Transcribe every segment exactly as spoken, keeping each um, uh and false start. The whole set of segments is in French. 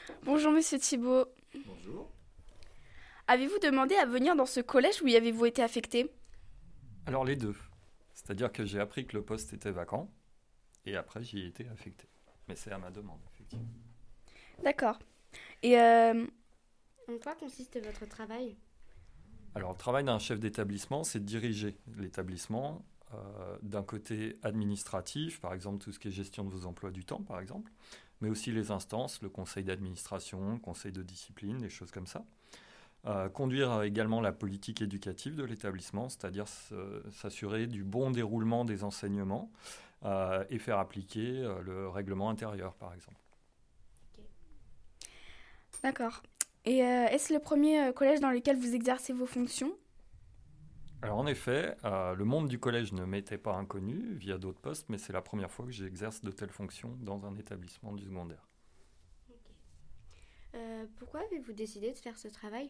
Bonjour Monsieur Thibault. Bonjour. Avez-vous demandé à venir dans ce collège ou y avez-vous été affecté? Alors les deux. C'est-à-dire que j'ai appris que le poste était vacant et après j'y ai été affecté. Mais c'est à ma demande, effectivement. D'accord. Et euh, En quoi consiste votre travail? Alors le travail d'un chef d'établissement, c'est de diriger l'établissement euh, d'un côté administratif, par exemple tout ce qui est gestion de vos emplois du temps, par exemple, mais aussi les instances, le conseil d'administration, le conseil de discipline, des choses comme ça. Euh, conduire également la politique éducative de l'établissement, c'est-à-dire s'assurer du bon déroulement des enseignements euh, et faire appliquer euh, le règlement intérieur, par exemple. d'accord. Et euh, est-ce le premier euh, collège dans lequel vous exercez vos fonctions? Alors en effet, euh, le monde du collège ne m'était pas inconnu via d'autres postes, mais c'est la première fois que j'exerce de telles fonctions dans un établissement du secondaire. Euh, pourquoi avez-vous décidé de faire ce travail?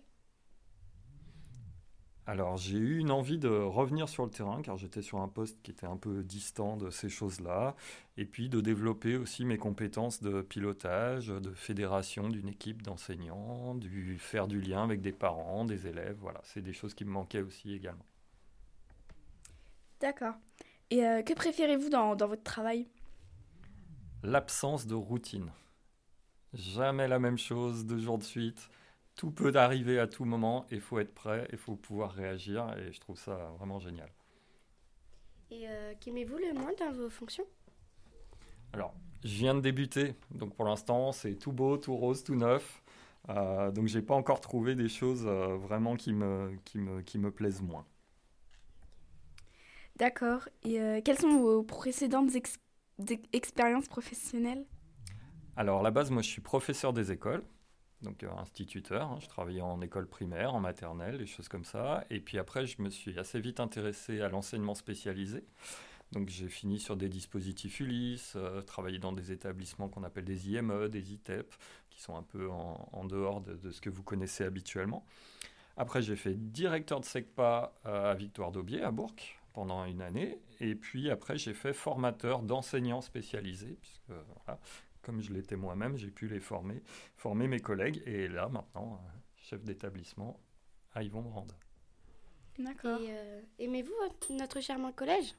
Alors j'ai eu une envie de revenir sur le terrain car j'étais sur un poste qui était un peu distant de ces choses-là et puis de développer aussi mes compétences de pilotage, de fédération d'une équipe d'enseignants, du faire du lien avec des parents, des élèves, voilà, c'est des choses qui me manquaient aussi également. D'accord. Et euh, que préférez-vous dans, dans votre travail? L'absence de routine. Jamais la même chose deux jours de suite. Tout peut arriver à tout moment et il faut être prêt, il faut pouvoir réagir et je trouve ça vraiment génial. Et euh, qu'aimez-vous le moins dans vos fonctions? Alors, je viens de débuter, donc pour l'instant c'est tout beau, tout rose, tout neuf. Euh, donc j'ai pas encore trouvé des choses euh, vraiment qui me, qui, me, qui me plaisent moins. D'accord. Et euh, quelles sont vos précédentes ex- d'ex- expériences professionnelles? Alors à la base, moi je suis professeur des écoles, donc euh, instituteur, hein, je travaillais en école primaire, en maternelle, des choses comme ça. Et puis après, je me suis assez vite intéressé à l'enseignement spécialisé. Donc j'ai fini sur des dispositifs Ulysse, euh, travaillé dans des établissements qu'on appelle des I M E, des I T E P, qui sont un peu en, en dehors de, de ce que vous connaissez habituellement. Après, j'ai fait directeur de SECPA à Victoire d'Aubier, à Bourg, pendant une année. Et puis après, j'ai fait formateur d'enseignants spécialisés, puisque voilà, comme je l'étais moi-même, j'ai pu les former, former mes collègues. Et là, maintenant, euh, chef d'établissement à Yvon-Brande. D'accord. Et euh, aimez-vous votre- notre charmant collège?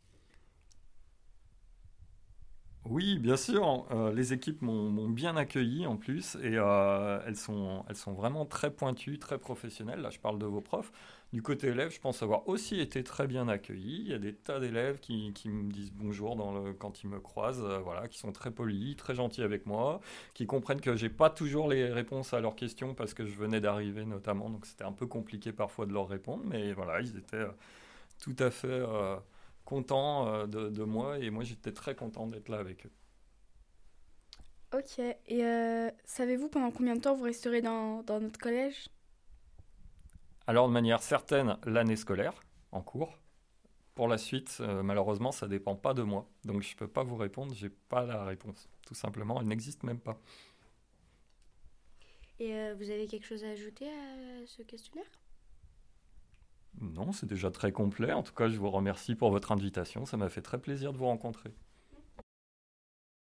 Oui, bien sûr. Euh, les équipes m'ont m'ont bien accueilli en plus et euh, elles sont, elles sont vraiment très pointues, très professionnelles. Là, je parle de vos profs. Du côté élève, je pense avoir aussi été très bien accueilli. Il y a des tas d'élèves qui, qui me disent bonjour dans le, quand ils me croisent, euh, voilà, qui sont très polis, très gentils avec moi, qui comprennent que j'ai pas toujours les réponses à leurs questions parce que je venais d'arriver notamment, donc c'était un peu compliqué parfois de leur répondre, mais voilà, ils étaient euh, tout à fait euh, contents euh, de, de moi et moi j'étais très content d'être là avec eux. Ok. Et euh, savez-vous pendant combien de temps vous resterez dans, dans notre collège? Alors de manière certaine, l'année scolaire en cours. Pour la suite, euh, malheureusement, ça ne dépend pas de moi. Donc je ne peux pas vous répondre, j'ai pas la réponse. Tout simplement, elle n'existe même pas. Et euh, vous avez quelque chose à ajouter à ce questionnaire? Non, c'est déjà très complet. En tout cas, je vous remercie pour votre invitation. Ça m'a fait très plaisir de vous rencontrer.